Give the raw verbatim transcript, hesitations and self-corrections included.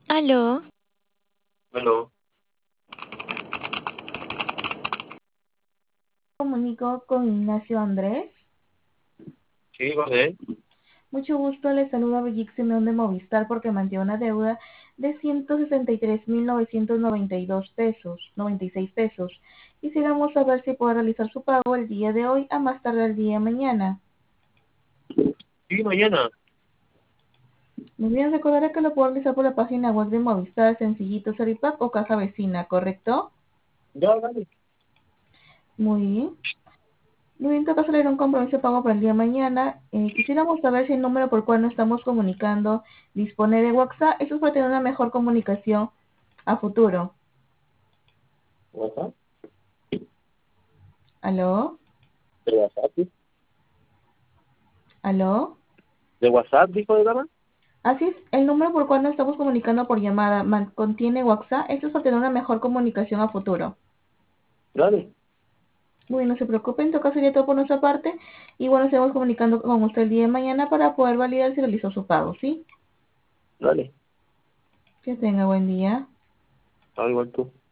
Aló, Bueno, Comunico con Ignacio Andrés. sí, José. Mucho gusto, le saluda Brigitte Simeón de Movistar porque mantiene una deuda de ciento sesenta y tres mil novecientos noventa y dos pesos, noventa y seis pesos. Quisiéramos saber si puede realizar su pago el día de hoy a más tardar el día de mañana. Sí, mañana. Muy bien, recordará que lo puedo realizar por la página web de Movistar, Sencillito, Seripack o Caja Vecina, ¿correcto? Ya, dale. Muy bien. Muy bien, toca hacer un compromiso de pago para el día de mañana. Eh, quisiéramos saber si el número por cual nos estamos comunicando dispone de WhatsApp. Eso es para tener una mejor comunicación a futuro. WhatsApp. ¿Aló? ¿De WhatsApp? Sí. ¿Aló? ¿De WhatsApp, dijo de dama? Así es, el número por cual nos estamos comunicando por llamada man- contiene WhatsApp. Eso es para tener una mejor comunicación a futuro. Dale, Muy bien, no se preocupen, toca sería todo por nuestra parte. Y bueno, estamos comunicando con usted el día de mañana para poder validar si realizó su pago, ¿sí? dale. Que tenga buen día. Al igual tú.